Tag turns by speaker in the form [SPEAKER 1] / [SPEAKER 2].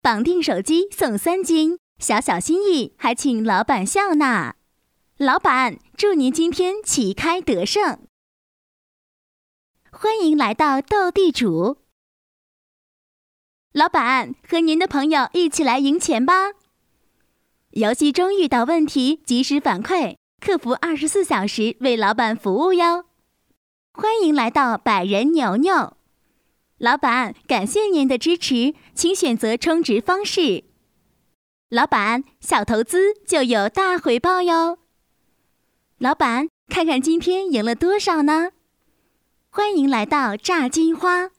[SPEAKER 1] 绑定手机送3斤，小小心意还请老板笑呢。老板，祝您今天旗开得胜。欢迎来到斗地主。老板，和您的朋友一起来赢钱吧。游戏中遇到问题及时反馈，客服24小时为老板服务哟。欢迎来到百人牛牛。老板，感谢您的支持，请选择充值方式。老板，小投资就有大回报哟。老板，看看今天赢了多少呢？欢迎来到炸金花。